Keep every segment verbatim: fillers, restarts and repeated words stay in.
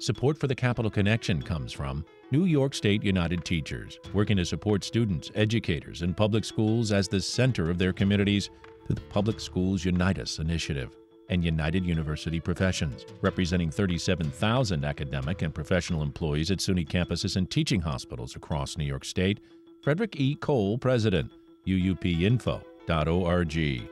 Support for the Capital Connection comes from New York State United Teachers, working to support students, educators, and public schools as the center of their communities through the Public Schools Unite Us initiative, and United University Professions, representing thirty-seven thousand academic and professional employees at SUNY campuses and teaching hospitals across New York State. Frederick E. Cole, President, U U P info dot org.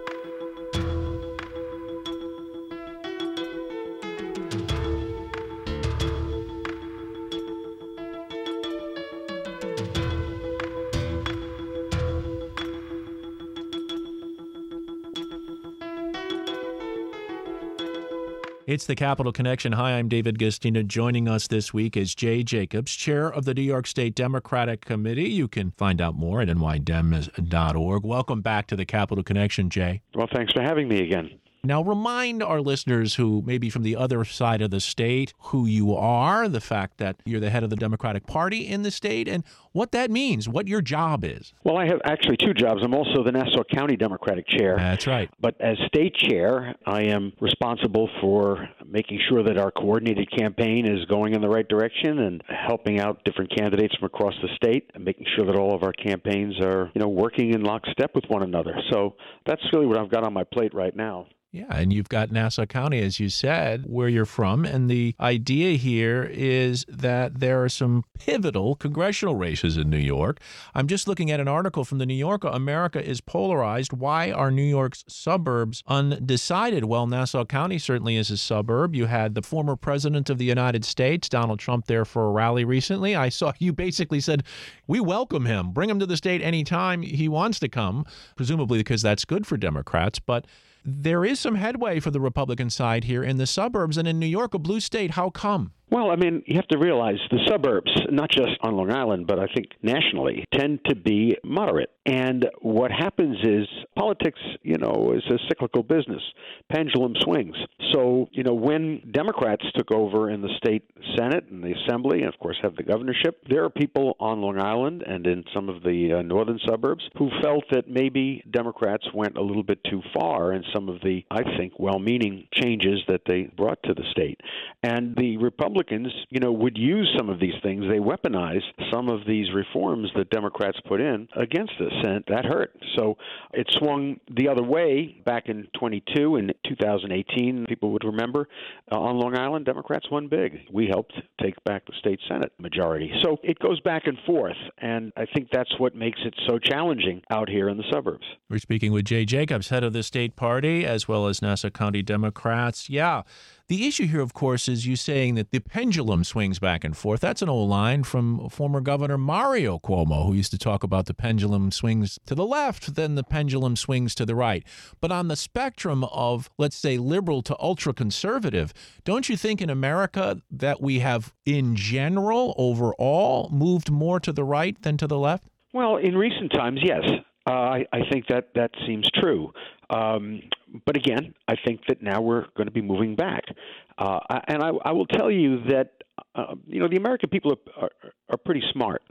It's the Capital Connection. Hi, I'm David Gustina. Joining us this week is Jay Jacobs, chair of the New York State Democratic Committee. You can find out more at N Y dems dot org. Welcome back to the Capital Connection, Jay. Well, thanks for having me again. Now, remind our listeners who may be from the other side of the state who you are, the fact that you're the head of the Democratic Party in the state, and what that means, what your job is. Well, I have actually two jobs. I'm also the Nassau County Democratic Chair. That's right. But as state chair, I am responsible for making sure that our coordinated campaign is going in the right direction and helping out different candidates from across the state and making sure that all of our campaigns are, you know, working in lockstep with one another. So that's really what I've got on my plate right now. Yeah, and you've got Nassau County, as you said, where you're from, and the idea here is that there are some pivotal congressional races in New York. I'm just looking at an article from the New Yorker. America is polarized. Why are New York's suburbs undecided? Well, Nassau County certainly is a suburb. You had the former president of the United States, Donald Trump, there for a rally recently. I saw you basically said, we welcome him. Bring him to the state anytime he wants to come, presumably because that's good for Democrats. But there is some headway for the Republican side here in the suburbs, and in New York, a blue state. How come? Well, I mean, you have to realize the suburbs, not just on Long Island, but I think nationally, tend to be moderate. And what happens is politics, you know, is a cyclical business. Pendulum swings. So, you know, when Democrats took over in the state Senate and the Assembly, and of course have the governorship, there are people on Long Island and in some of the uh, northern suburbs who felt that maybe Democrats went a little bit too far in some of the, I think, well-meaning changes that they brought to the state. And the Republicans Republicans, you know, would use some of these things. They weaponized some of these reforms that Democrats put in against us, and that hurt. So it swung the other way back in twenty-two and two thousand eighteen. People would remember uh, on Long Island, Democrats won big. We helped take back the state Senate majority. So it goes back and forth, and I think that's what makes it so challenging out here in the suburbs. We're speaking with Jay Jacobs, head of the state party, as well as Nassau County Democrats. Yeah. The issue here, of course, is you saying that the pendulum swings back and forth. That's an old line from former Governor Mario Cuomo, who used to talk about the pendulum swings to the left, then the pendulum swings to the right. But on the spectrum of, let's say, liberal to ultra-conservative, don't you think in America that we have, in general, overall, moved more to the right than to the left? Well, in recent times, yes. Uh, I, I think that that seems true. Um, but again, I think that now we're going to be moving back. Uh, and I, I will tell you that, uh, you know, the American people are, are, are pretty smart,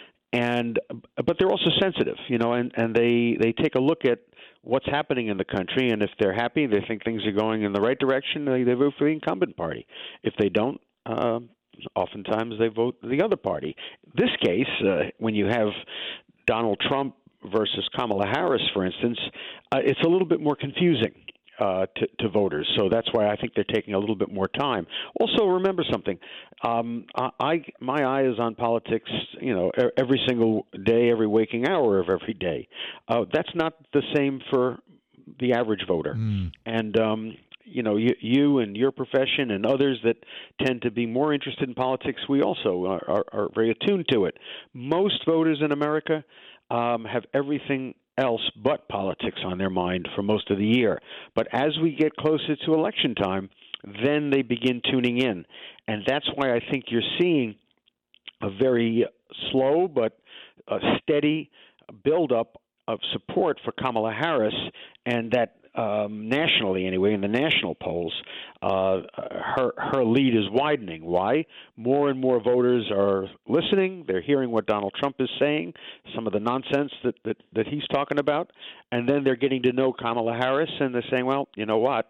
and but they're also sensitive, you know, and, and they, they take a look at what's happening in the country, and if they're happy, they think things are going in the right direction, they, they vote for the incumbent party. If they don't, uh, oftentimes they vote the other party. This case, uh, when you have Donald Trump versus Kamala Harris, for instance, uh, it's a little bit more confusing uh, to, to voters. So that's why I think they're taking a little bit more time. Also, remember something. Um, I my eye is on politics, you know, every single day, every waking hour of every day. Uh, that's not the same for the average voter. Mm. And um, you know, you, you and your profession and others that tend to be more interested in politics, we also are, are, are very attuned to it. Most voters in America Um, have everything else but politics on their mind for most of the year. But as we get closer to election time, then they begin tuning in. And that's why I think you're seeing a very slow but a steady buildup of support for Kamala Harris, and that um, nationally anyway, in the national polls, uh, her her lead is widening. Why? More and more voters are listening. They're hearing what Donald Trump is saying, some of the nonsense that, that, that he's talking about, and then they're getting to know Kamala Harris, and they're saying, well, you know what?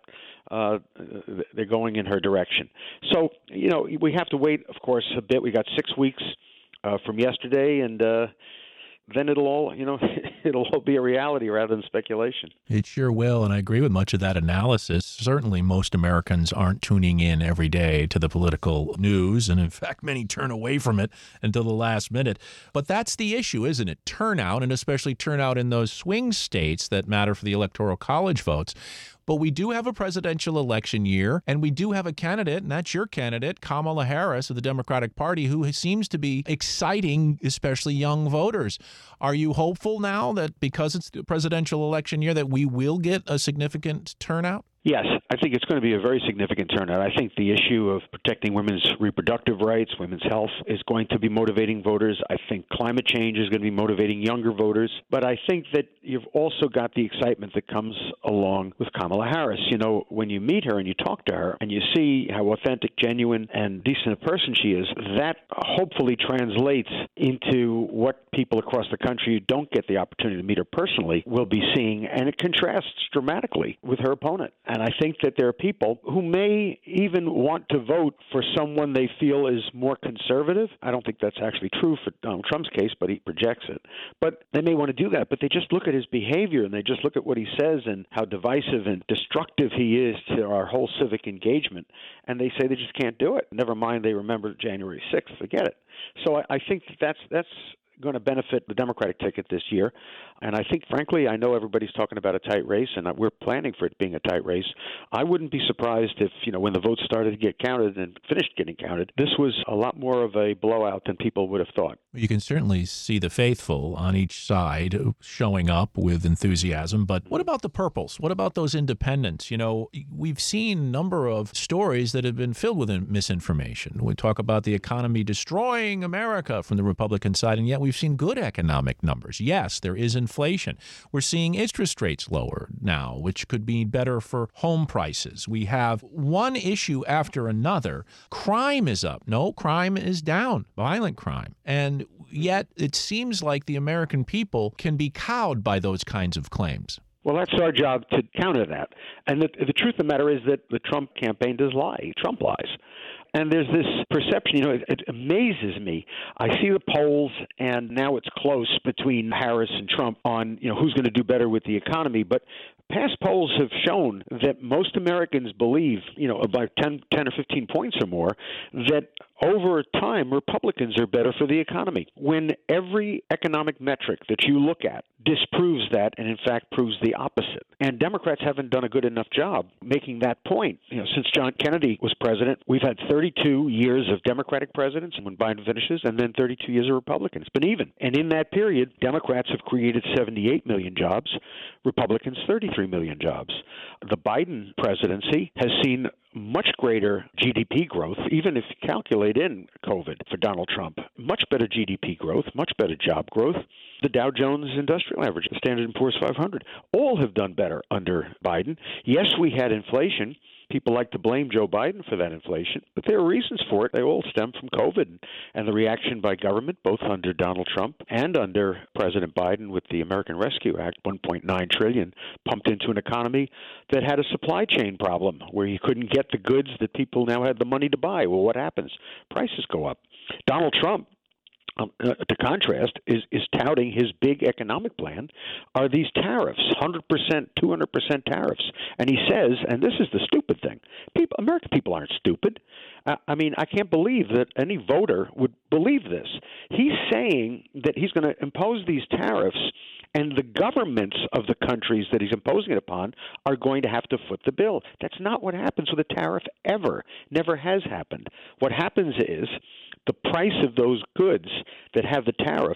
uh, they're going in her direction. So, you know, we have to wait, of course, a bit. We got six weeks uh, from yesterday, and uh, then it'll all, you know, it'll all be a reality rather than speculation. It sure will, and I agree with much of that analysis. Certainly, most Americans aren't tuning in every day to the political news, and in fact, many turn away from it until the last minute. But that's the issue, isn't it? Turnout, and especially turnout in those swing states that matter for the Electoral College votes. But we do have a presidential election year, and we do have a candidate, and that's your candidate, Kamala Harris of the Democratic Party, who seems to be exciting, especially young voters. Are you hopeful now that because it's the presidential election year that we will get a significant turnout? Yes, I think it's going to be a very significant turnout. I think the issue of protecting women's reproductive rights, women's health, is going to be motivating voters. I think climate change is going to be motivating younger voters. But I think that you've also got the excitement that comes along with Kamala Harris. You know, when you meet her and you talk to her and you see how authentic, genuine, and decent a person she is, that hopefully translates into what people across the country who don't get the opportunity to meet her personally will be seeing, and it contrasts dramatically with her opponent. And I think that there are people who may even want to vote for someone they feel is more conservative. I don't think that's actually true for Donald Trump's case, but he projects it. But they may want to do that, but they just look at his behavior and they just look at what he says and how divisive and destructive he is to our whole civic engagement, and they say they just can't do it. Never mind they remember January sixth. Forget it. So I, I think that that's that's going to benefit the Democratic ticket this year. And I think, frankly, I know everybody's talking about a tight race, and we're planning for it being a tight race. I wouldn't be surprised if, you know, when the votes started to get counted and finished getting counted, this was a lot more of a blowout than people would have thought. You can certainly see the faithful on each side showing up with enthusiasm. But what about the purples? What about those independents? You know, we've seen a number of stories that have been filled with misinformation. We talk about the economy destroying America from the Republican side, and yet we've seen good economic numbers. Yes, there is inflation. We're seeing interest rates lower now, which could be better for home prices. We have one issue after another. Crime is up. No, crime is down. Violent crime. And yet it seems like the American people can be cowed by those kinds of claims. Well, that's our job to counter that. And the, the truth of the matter is that the Trump campaign does lie. Trump lies. And there's this perception, you know, it, it amazes me. I see the polls, and now it's close between Harris and Trump on, you know, who's going to do better with the economy. But past polls have shown that most Americans believe, you know, about ten, ten or fifteen points or more, that over time Republicans are better for the economy. When every economic metric that you look at disproves that and, in fact, proves the opposite. And Democrats haven't done a good enough job making that point. You know, since John Kennedy was president, we've had thirty-two years of Democratic presidents when Biden finishes, and then thirty-two years of Republicans. It's been even. And in that period, Democrats have created seventy-eight million jobs, Republicans thirty-three million jobs. The Biden presidency has seen much greater G D P growth, even if you calculate in COVID for Donald Trump. Much better G D P growth, much better job growth. The Dow Jones Industrial Average, the Standard and Poor's five hundred, all have done better under Biden. Yes, we had inflation. People like to blame Joe Biden for that inflation, but there are reasons for it. They all stem from COVID and the reaction by government, both under Donald Trump and under President Biden with the American Rescue Act, one point nine trillion dollars pumped into an economy that had a supply chain problem where you couldn't get the goods that people now had the money to buy. Well, what happens? Prices go up. Donald Trump, Um, uh, to contrast, is, is touting his big economic plan are these tariffs, one hundred percent, two hundred percent tariffs. And he says, and this is the stupid thing, people, American people aren't stupid. Uh, I mean, I can't believe that any voter would believe this. He's saying that he's going to impose these tariffs, and the governments of the countries that he's imposing it upon are going to have to foot the bill. That's not what happens with a tariff ever. Never has happened. What happens is the price of those goods that have the tariff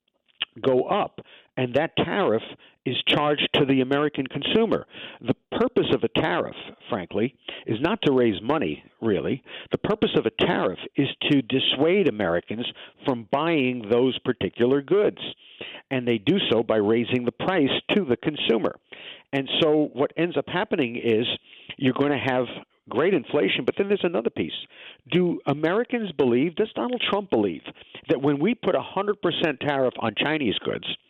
go up, and that tariff is charged to the American consumer. The purpose of a tariff, frankly, is not to raise money, really. The purpose of a tariff is to dissuade Americans from buying those particular goods, and they do so by raising the price to the consumer. And so what ends up happening is you're going to have great inflation, but then there's another piece. Do Americans believe, does Donald Trump believe, that when we put a one hundred percent tariff on Chinese goods,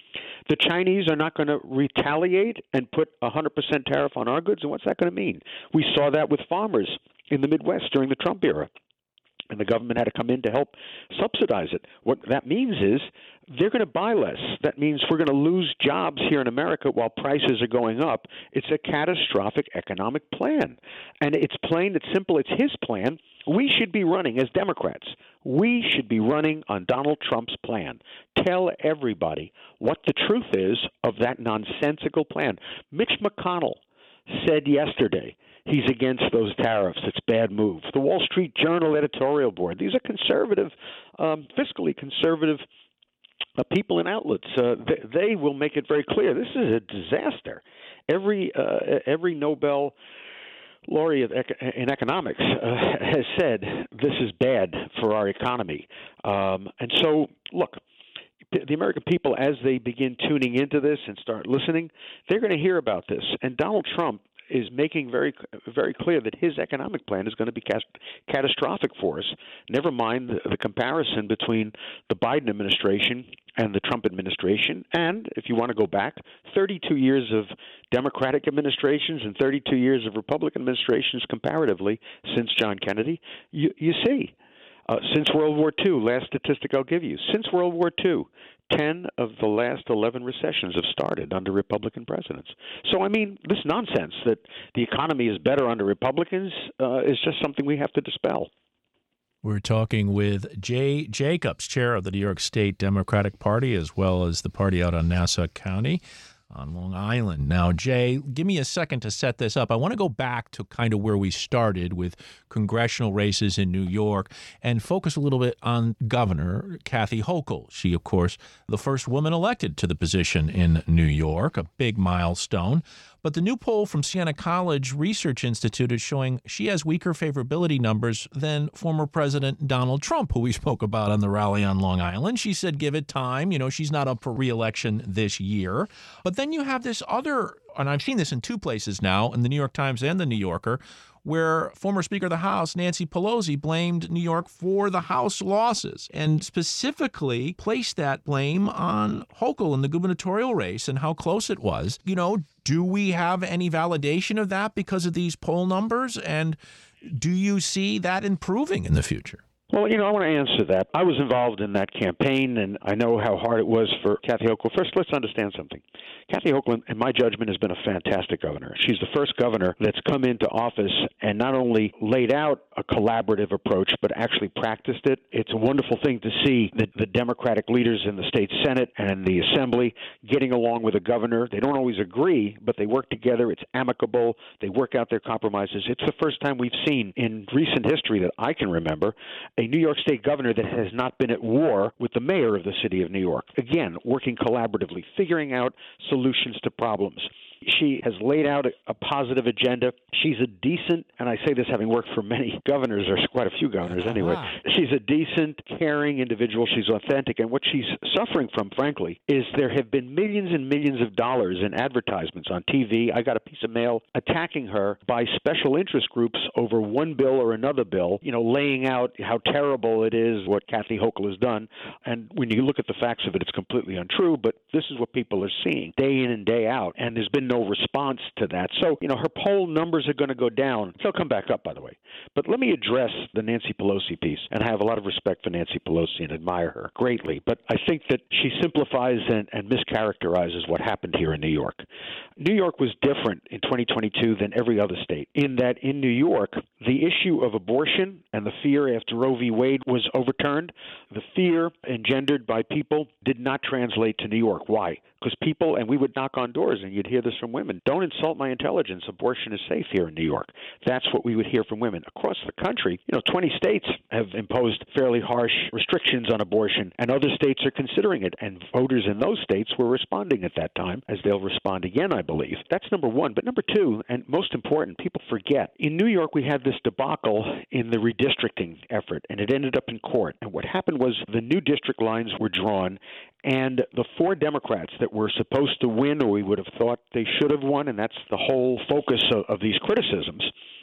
The Chinese are not going to retaliate and put a one hundred percent tariff on our goods, and what's that going to mean? We saw that with farmers in the Midwest during the Trump era, and the government had to come in to help subsidize it. What that means is they're going to buy less. That means we're going to lose jobs here in America while prices are going up. It's a catastrophic economic plan. And it's plain, it's simple, it's his plan. We should be running, as Democrats, we should be running on Donald Trump's plan. Tell everybody what the truth is of that nonsensical plan. Mitch McConnell said yesterday he's against those tariffs. It's a bad move. The Wall Street Journal editorial board, these are conservative, um, fiscally conservative uh, people and outlets. Uh, they, they will make it very clear this is a disaster. Every uh, every Nobel laureate in economics uh, has said this is bad for our economy. Um, and so, look, the American people, as they begin tuning into this and start listening, they're going to hear about this. And Donald Trump is making very, very clear that his economic plan is going to be catastrophic for us. Never mind the, the comparison between the Biden administration and the Trump administration. And if you want to go back, thirty-two years of Democratic administrations and thirty-two years of Republican administrations comparatively since John Kennedy, you, you see. Uh, since World War Two, last statistic I'll give you, since World War Two, ten of the last eleven recessions have started under Republican presidents. So, I mean, this nonsense that the economy is better under Republicans uh, is just something we have to dispel. We're talking with Jay Jacobs, chair of the New York State Democratic Party, as well as the party out on Nassau County on Long Island. Now, Jay, give me a second to set this up. I want to go back to kind of where we started with congressional races in New York and focus a little bit on Governor Kathy Hochul. She, of course, the first woman elected to the position in New York, a big milestone. But the new poll from Siena College Research Institute is showing she has weaker favorability numbers than former President Donald Trump, who we spoke about on the rally on Long Island. She said, give it time. You know, she's not up for re-election this year. But then you have this other, and I've seen this in two places now, in the New York Times and the New Yorker, where former Speaker of the House, Nancy Pelosi, blamed New York for the House losses and specifically placed that blame on Hochul in the gubernatorial race and how close it was. You know, do we have any validation of that because of these poll numbers? And do you see that improving in the future? Well, you know, I want to answer that. I was involved in that campaign, and I know how hard it was for Kathy Hochul. First, let's understand something. Kathy Hochul, in my judgment, has been a fantastic governor. She's the first governor that's come into office and not only laid out a collaborative approach, but actually practiced it. It's a wonderful thing to see the, the Democratic leaders in the state Senate and the Assembly getting along with a governor. They don't always agree, but they work together. It's amicable. They work out their compromises. It's the first time we've seen in recent history that I can remember a New York State governor that has not been at war with the mayor of the city of New York. Again, working collaboratively, figuring out solutions to problems. She has laid out a, a positive agenda. She's a decent, and I say this having worked for many governors, or quite a few governors anyway, wow. She's a decent, caring individual. She's authentic. And what she's suffering from, frankly, is there have been millions and millions of dollars in advertisements on T V. I got a piece of mail attacking her by special interest groups over one bill or another bill, you know, laying out how terrible it is what Kathy Hochul has done. And when you look at the facts of it, it's completely untrue, but this is what people are seeing day in and day out. And there's been no response to that. So, you know, her poll numbers are going to go down. They'll come back up, by the way. But let me address the Nancy Pelosi piece. And I have a lot of respect for Nancy Pelosi and admire her greatly. But I think that she simplifies and, and mischaracterizes what happened here in New York. New York was different in twenty twenty-two than every other state in that in New York, the issue of abortion and the fear after Roe v. Wade was overturned, the fear engendered by people did not translate to New York. Why? Because people, and we would knock on doors and you'd hear this from women, don't insult my intelligence. Abortion is safe here in New York. That's what we would hear from women. Across the country, you know, twenty states have imposed fairly harsh restrictions on abortion, and other states are considering it. And voters in those states were responding at that time, as they'll respond again, I believe. That's number one. But number two, and most important, people forget, in New York we had this debacle in the redistricting effort, and it ended up in court. And what happened was the new district lines were drawn, and the four Democrats that were supposed to win, or we would have thought they should have won, and that's the whole focus of, of these criticisms,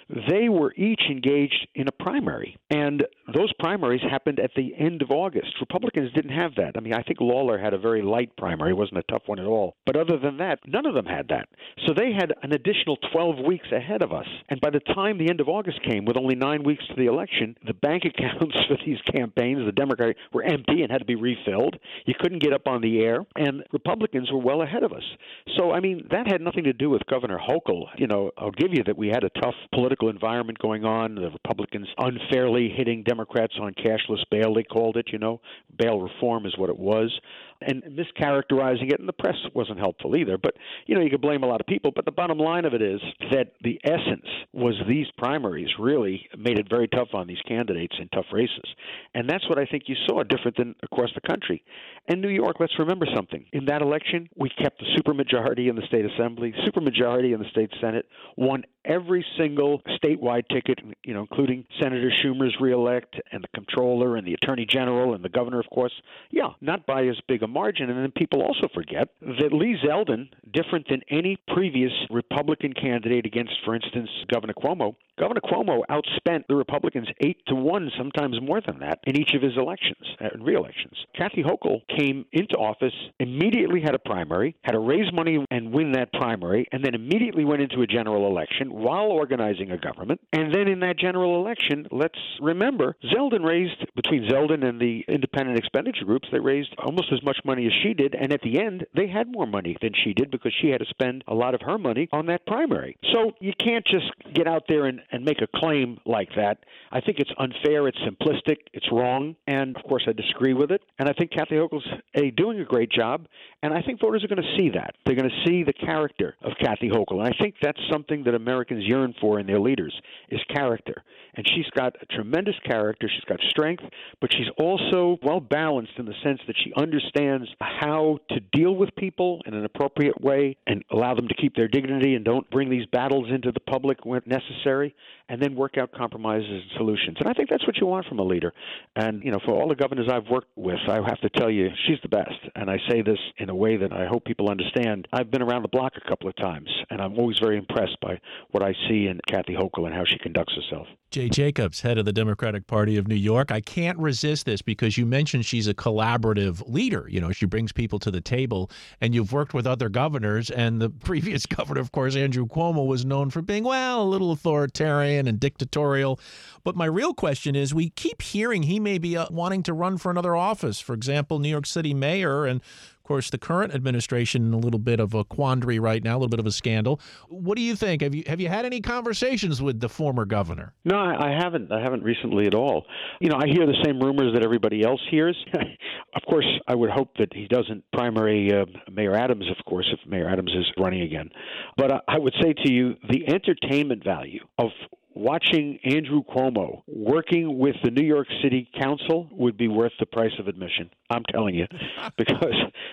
they were each engaged in a primary. And those primaries happened at the end of August. Republicans didn't have that. I mean, I think Lawler had a very light primary. It wasn't a tough one at all. But other than that, none of them had that. So they had an additional twelve weeks ahead of us. And by the time the end of August came, with only nine weeks to the election, the bank accounts for these campaigns, the Democratic, were empty and had to be refilled. You couldn't get up on the air. And Republicans were well ahead of us. So, I mean, that had nothing to do with Governor Hochul. You know, I'll give you that we had a tough political environment going on. The Republicans unfairly hitting Democrats on cashless bail, they called it, you know. Bail reform is what it was. And mischaracterizing it, and the press wasn't helpful either. But, you know, you could blame a lot of people. But the bottom line of it is that the essence was these primaries really made it very tough on these candidates in tough races. And that's what I think you saw different than across the country. And New York, let's remember something. In that election, we kept the supermajority in the state assembly, supermajority in the state senate, won every single statewide ticket, you know, including Senator Schumer's reelect and the comptroller and the attorney general and the governor, of course. Yeah, not by as big a margin. And then people also forget that Lee Zeldin, different than any previous Republican candidate against, for instance, Governor Cuomo, Governor Cuomo outspent the Republicans eight to one, sometimes more than that, in each of his elections, uh, re-elections. Kathy Hochul came into office, immediately had a primary, had to raise money and win that primary, and then immediately went into a general election while organizing a government. And then in that general election, let's remember, Zeldin raised, between Zeldin and the independent expenditure groups, they raised almost as much money as she did, and at the end, they had more money than she did because she had to spend a lot of her money on that primary. So you can't just get out there and and make a claim like that. I think it's unfair, it's simplistic, it's wrong, and of course I disagree with it. And I think Kathy Hochul's a, doing a great job, and I think voters are going to see that. They're going to see the character of Kathy Hochul, and I think that's something that Americans yearn for in their leaders, is character. And she's got a tremendous character, she's got strength, but she's also well-balanced in the sense that she understands how to deal with people in an appropriate way and allow them to keep their dignity and don't bring these battles into the public when necessary, and then work out compromises and solutions. And I think that's what you want from a leader. And, you know, for all the governors I've worked with, I have to tell you, she's the best. And I say this in a way that I hope people understand. I've been around the block a couple of times, and I'm always very impressed by what I see in Kathy Hochul and how she conducts herself. Jay Jacobs, head of the Democratic Party of New York. I can't resist this because you mentioned she's a collaborative leader. You know, she brings people to the table, and you've worked with other governors, and the previous governor, of course, Andrew Cuomo, was known for being, well, a little authoritarian and dictatorial. But my real question is, we keep hearing he may be uh, wanting to run for another office. For example, New York City mayor, and of course, the current administration in a little bit of a quandary right now, a little bit of a scandal. What do you think? Have you have you had any conversations with the former governor? No, I haven't. I haven't recently at all. You know, I hear the same rumors that everybody else hears. Of course, I would hope that he doesn't primary uh, Mayor Adams, of course, if Mayor Adams is running again. But uh, I would say to you, the entertainment value of watching Andrew Cuomo working with the New York City Council would be worth the price of admission. I'm telling you, because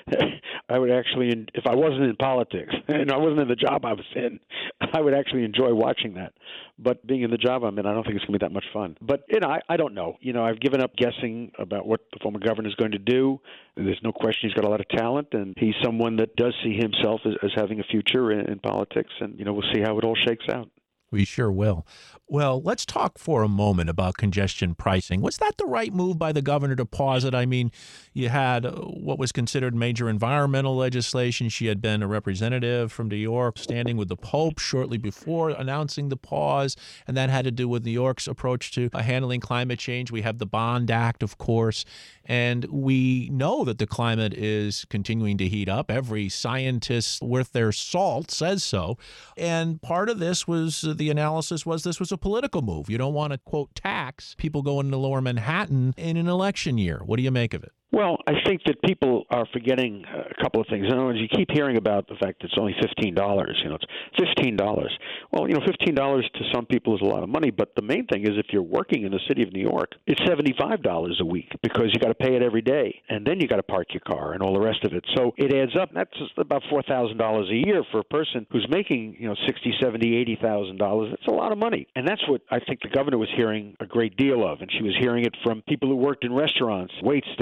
I would actually, if I wasn't in politics and I wasn't in the job I was in, I would actually enjoy watching that. But being in the job I'm in, I don't think it's going to be that much fun. But, you know, I, I don't know. You know, I've given up guessing about what the former governor is going to do. There's no question he's got a lot of talent, and he's someone that does see himself as, as having a future in, in politics. And, you know, we'll see how it all shakes out. We sure will. Well, let's talk for a moment about congestion pricing. Was that the right move by the governor to pause it? I mean, you had what was considered major environmental legislation. She had been a representative from New York standing with the Pope shortly before announcing the pause, and that had to do with New York's approach to handling climate change. We have the Bond Act, of course, and we know that the climate is continuing to heat up. Every scientist worth their salt says so. And part of this was, the analysis was this was a political move. You don't want to, quote, tax people going to Lower Manhattan in an election year. What do you make of it? Well, I think that people are forgetting a couple of things. In other words, you keep hearing about the fact that it's only fifteen dollars. You know, it's fifteen dollars. Well, you know, fifteen dollars to some people is a lot of money, but the main thing is if you're working in the city of New York, it's seventy-five dollars a week because you got to pay it every day, and then you got to park your car and all the rest of it. So it adds up. That's about four thousand dollars a year for a person who's making, you know, sixty, seventy, eighty thousand dollars. That's a lot of money, and that's what I think the governor was hearing a great deal of, and she was hearing it from people who worked in restaurants, wait staff, and the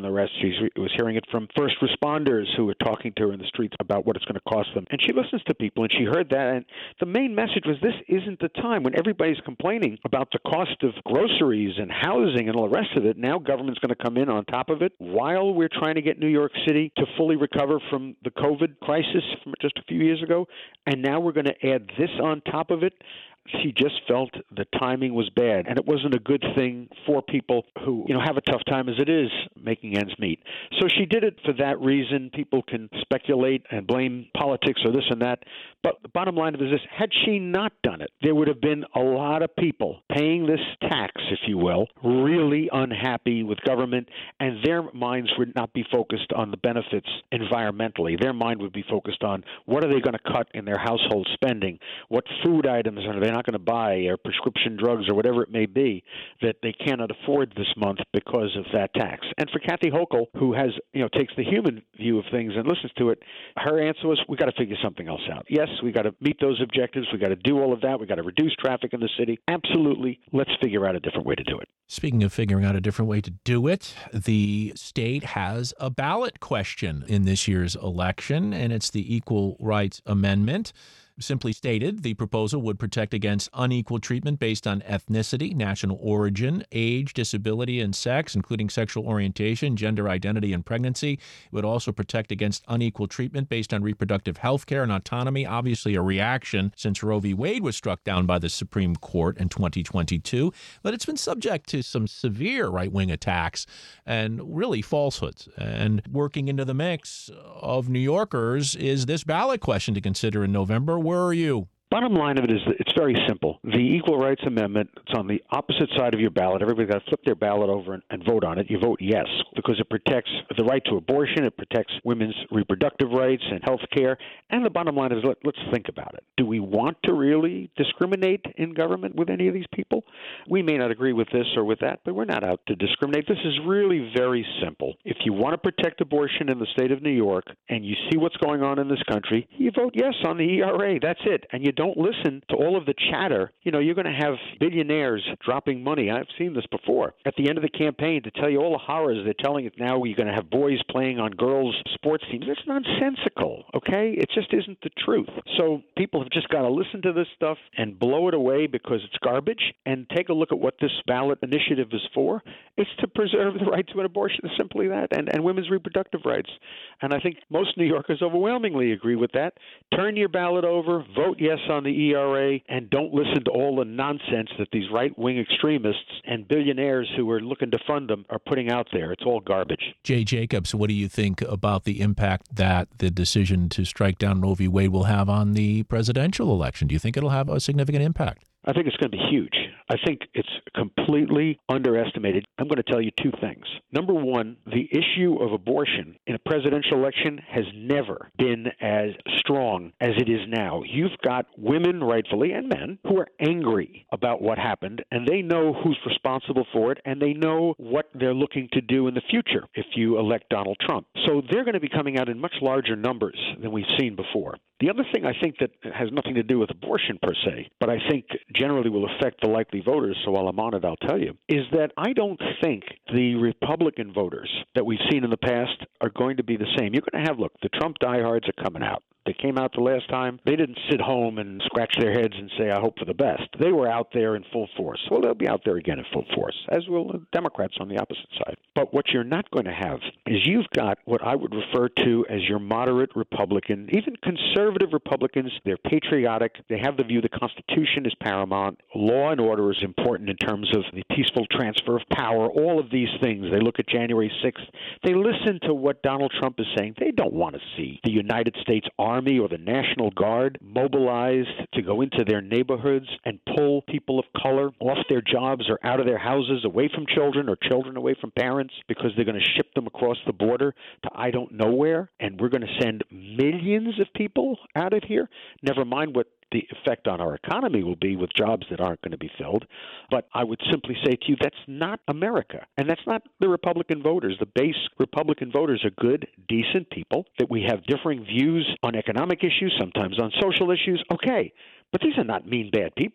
arrests. She was hearing it from first responders who were talking to her in the streets about what it's going to cost them. And she listens to people, and she heard that. And the main message was, this isn't the time when everybody's complaining about the cost of groceries and housing and all the rest of it. Now government's going to come in on top of it while we're trying to get New York City to fully recover from the COVID crisis from just a few years ago. And now we're going to add this on top of it. She just felt the timing was bad, and it wasn't a good thing for people who, you know, have a tough time as it is making ends meet. So she did it for that reason. People can speculate and blame politics or this and that, but the bottom line of it is this: had she not done it, there would have been a lot of people paying this tax, if you will, really unhappy with government, and their minds would not be focused on the benefits environmentally. Their mind would be focused on what are they going to cut in their household spending, what food items are they not going to buy, or prescription drugs, or whatever it may be that they cannot afford this month because of that tax. And for Kathy Hochul, who has, you know, takes the human view of things and listens to it, her answer was, we got to figure something else out. Yes, we got to meet those objectives. We got to do all of that. We got to reduce traffic in the city. Absolutely. Let's figure out a different way to do it. Speaking of figuring out a different way to do it, the state has a ballot question in this year's election, and it's the Equal Rights Amendment. Simply stated, the proposal would protect against unequal treatment based on ethnicity, national origin, age, disability, and sex, including sexual orientation, gender identity, and pregnancy. It would also protect against unequal treatment based on reproductive health care and autonomy, obviously a reaction since Roe v. Wade was struck down by the Supreme Court in twenty twenty-two. But it's been subject to some severe right-wing attacks and really falsehoods. And working into the mix of New Yorkers is this ballot question to consider in November. Where are you? Bottom line of it is that it's very simple. The Equal Rights Amendment, it's on the opposite side of your ballot. Everybody's got to flip their ballot over and, and vote on it. You vote yes, because it protects the right to abortion. It protects women's reproductive rights and health care. And the bottom line is, let, let's think about it. Do we want to really discriminate in government with any of these people? We may not agree with this or with that, but we're not out to discriminate. This is really very simple. If you want to protect abortion in the state of New York and you see what's going on in this country, you vote yes on the E R A. That's it. And you don't listen to all of the chatter. You know, you're going to have billionaires dropping money. I've seen this before. At the end of the campaign, to tell you all the horrors they're telling it now, you're going to have boys playing on girls' sports teams. It's nonsensical, okay? It just isn't the truth. So people have just got to listen to this stuff and blow it away because it's garbage, and take a look at what this ballot initiative is for. It's to preserve the right to an abortion, simply that, and, and women's reproductive rights. And I think most New Yorkers overwhelmingly agree with that. Turn your ballot over, vote yes on the E R A, and don't listen to all the nonsense that these right-wing extremists and billionaires who are looking to fund them are putting out there. It's all garbage. Jay Jacobs, what do you think about the impact that the decision to strike down Roe v. Wade will have on the presidential election? Do you think it'll have a significant impact? I think it's going to be huge. I think it's completely underestimated. I'm going to tell you two things. Number one, the issue of abortion in a presidential election has never been as strong as it is now. You've got women, rightfully, and men who are angry about what happened, and they know who's responsible for it, and they know what they're looking to do in the future if you elect Donald Trump. So they're going to be coming out in much larger numbers than we've seen before. The other thing I think that has nothing to do with abortion per se, but I think generally will affect the likely voters, so while I'm on it, I'll tell you, is that I don't think the Republican voters that we've seen in the past are going to be the same. You're going to have, look, the Trump diehards are coming out. They came out the last time. They didn't sit home and scratch their heads and say, I hope for the best. They were out there in full force. Well, they'll be out there again in full force, as will the Democrats on the opposite side. But what you're not going to have is you've got what I would refer to as your moderate Republican, even conservative Republicans. They're patriotic. They have the view the Constitution is paramount. Law and order is important in terms of the peaceful transfer of power, all of these things. They look at January sixth. They listen to what Donald Trump is saying. They don't want to see the United States Army or the National Guard mobilized to go into their neighborhoods and pull people of color off their jobs or out of their houses, away from children or children away from parents, because they're going to ship them across the border to I don't know where, and we're going to send millions of people out of here. Never mind what the effect on our economy will be with jobs that aren't going to be filled. But I would simply say to you, that's not America. And that's not the Republican voters. The base Republican voters are good, decent people, that we have differing views on economic issues, sometimes on social issues. Okay, but these are not mean, bad people.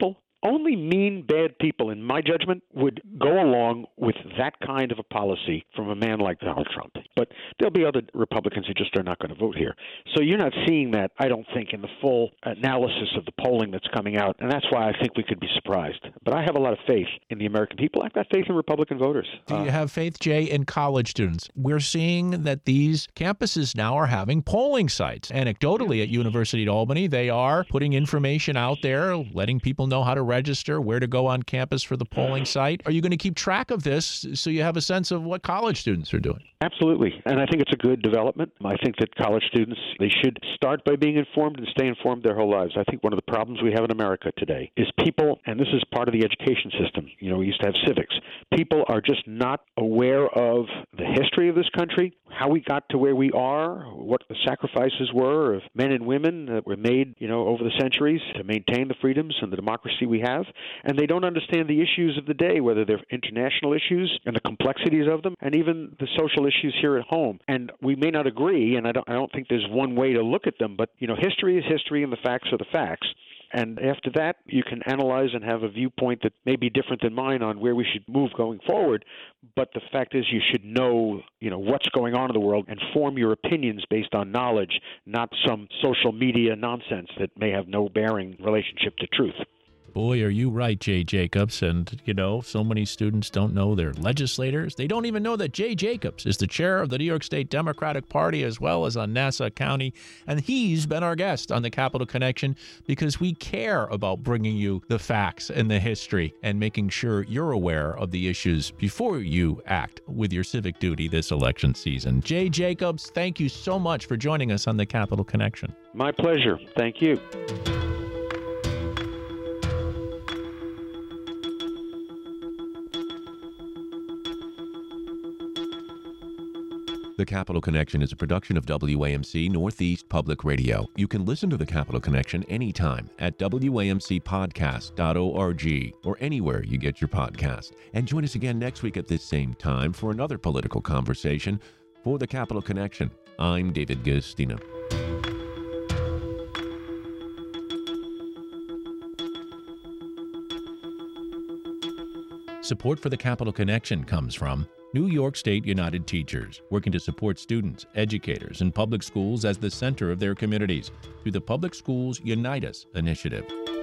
only mean, bad people, in my judgment, would go along with that kind of a policy from a man like Donald Trump. But there'll be other Republicans who just are not going to vote here. So you're not seeing that, I don't think, in the full analysis of the polling that's coming out. And that's why I think we could be surprised. But I have a lot of faith in the American people. I've got faith in Republican voters. Do you have faith, Jay, in college students? We're seeing that these campuses now are having polling sites. Anecdotally, at University at Albany, they are putting information out there, letting people know how to register, where to go on campus for the polling site. Are you going to keep track of this so you have a sense of what college students are doing? Absolutely. And I think it's a good development. I think that college students, they should start by being informed and stay informed their whole lives. I think one of the problems we have in America today is people, and this is part of the education system, you know, we used to have civics. People are just not aware of the history of this country, how we got to where we are, what the sacrifices were of men and women that were made, you know, over the centuries to maintain the freedoms and the democracy we have. And they don't understand the issues of the day, whether they're international issues and the complexities of them, and even the social issues here at home. And we may not agree, and I don't, I don't think there's one way to look at them, but, you know, history is history and the facts are the facts. And after that, you can analyze and have a viewpoint that may be different than mine on where we should move going forward. But the fact is, you should know, you know, what's going on in the world and form your opinions based on knowledge, not some social media nonsense that may have no bearing relationship to truth. Boy, are you right, Jay Jacobs. And, you know, so many students don't know their legislators. They don't even know that Jay Jacobs is the chair of the New York State Democratic Party as well as on Nassau County. And he's been our guest on the Capital Connection because we care about bringing you the facts and the history and making sure you're aware of the issues before you act with your civic duty this election season. Jay Jacobs, thank you so much for joining us on the Capital Connection. My pleasure. Thank you. The Capital Connection is a production of W A M C Northeast Public Radio. You can listen to The Capital Connection anytime at W A M C podcast dot org or anywhere you get your podcast. And join us again next week at this same time for another political conversation. For The Capital Connection, I'm David Guistina. Support for the Capital Connection comes from New York State United Teachers, working to support students, educators, and public schools as the center of their communities through the Public Schools Unite Us initiative.